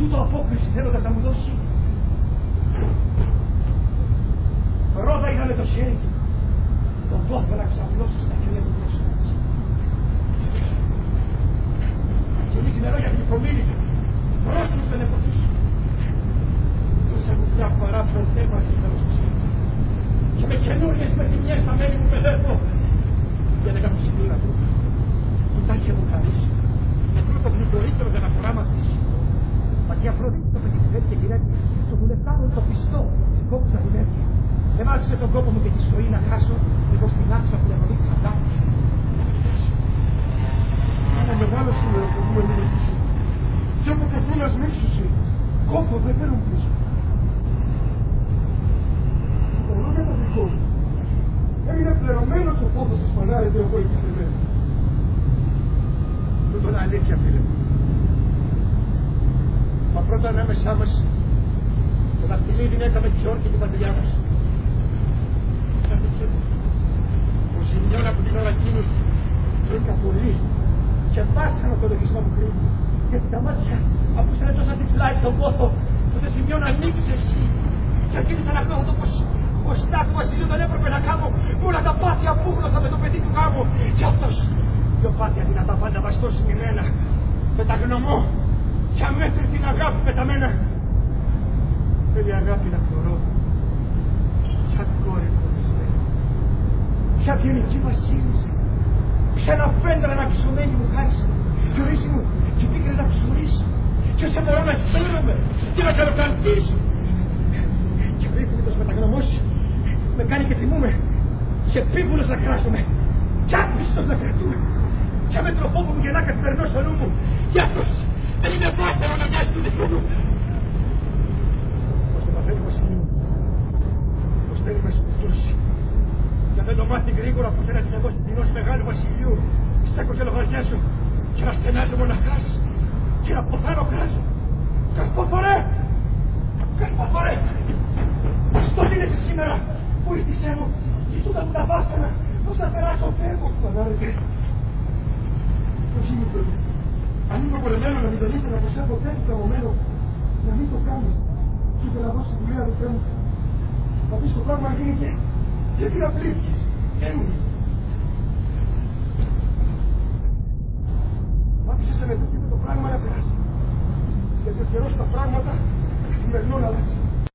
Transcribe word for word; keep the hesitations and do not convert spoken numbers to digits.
τούτο απόκριση θέλοντας να μου δώσει. Ρόδα είδαμε το χέρι του, τον πόθο να ξαπλώσει στα χέρια του μπροστά της. Και λίγη νερό για την υπομείνη του, πρόστιμος δεν εποτούσε. Τόσα κουτιά φορά προτέμασε τα ρωσοσύνη. Και με καινούριες μεθυμιές στα μέλη μου παιδεύω. Για να κάνω συντήρα του, που τα είχε μου χαρίσει. Με πρώτο γλυκορύτερο για να φορά μαζί. Μα και Αφροδίτη το πετυχημένη και γυρεύει, το δουλευτάνον το πιστό, κόπου θα δουλεύει. Δεν μ' άφησε τον κόπο μου και τη ζωή να χάσω, εγώ στην άξα που λεβονίτησα να κάνω. Ένα μεγάλο σήμερα που μου ενήλικησε. Και όπου καθένας μίσουσε, κόπο δεν θέλουν πίσω. Εγώ δεν τα δικό μου. Έμεινε πληρωμένος ο πόθος της φανάρεται εγώ επιτρεμένο. Τούτο είναι αλήθεια, φίλε μου. Μα πρώτα ανάμεσά μας, το δαχτυλίδι έκαμε τη όρκη του πατριά μας. Ο Σιμιώνα από την ώρα εκείνη βρήκα πολύ και βάσκανα το λογισμό μου κρύβει. Γιατί τα μάτια ακούσανε τόσα τυφλά τον πόθο που το Σιμιώνα ανοίξε εσύ. Και αρχίδησα να πνώχω το πως ο στάθου βασιλείου δεν έπρεπε να κάνω όλα τα πάθια πούγνωσα με το παιδί του γάμου. Κι αυτός δυο πάθια δυνατά πάντα βαστώσει με μένα. Με τα γνωμό και αμέτρητη αγάπη πεταμένα. Θέλει αγάπη να φορώ. Σαν κόρη χωρισμένη. Ποια γενική βασίλισσα. Ποια ένα πέντρα να ξωμένη μου χάρισε. Κι ορίσει μου και πίκρες να ψουρίσει. Και όσο μπορώ να χαίρομαι και να καλοκαντήσω. Και γρήγορος με τα γνωμός με κάνει και θυμούμε. Και επίβουλος να κράσουμε. Κι άπιστος να κρατούμε. Κι αμέτροπό μου γελά καθημερινό στο νου μου. Κι αυτός δεν είναι βάστερο να μοιάζει του δικού μου. Ως το παθαίνει βασιλείου. Ως θέλει με σκουφτώσει. Για δεν το μάθει γρήγορα που θέλει να την δώσει την ως μεγάλου βασιλείου. Στέκω και λογαριάζω. Και να στενάζω μοναχάς. Και να ποθάνω κράζω. Καρποφορέ! Καρποφορέ! Στο δίνεσαι σήμερα. Βοήθησέ μου. Κοιτούτα μου τα βάσκανα. Πώς θα περάσω φεύγω. Φανάρετε. Πώς είναι παιδί. Αν είμαι πολεμένο να μην το δείτε να προσέχω τέτοιο καμωμένο. Να μην το κάνω. Και να δώσει δουλειά αδελφέ μου. Θα πεις το πράγμα να γίνει και... Και τι να πλήσκεις. Έμεινε. Μ' άφησες να με το πράγμα να περάσει. Γιατί ο καιρός τα πράγματα καθημερινό να αλλάζει.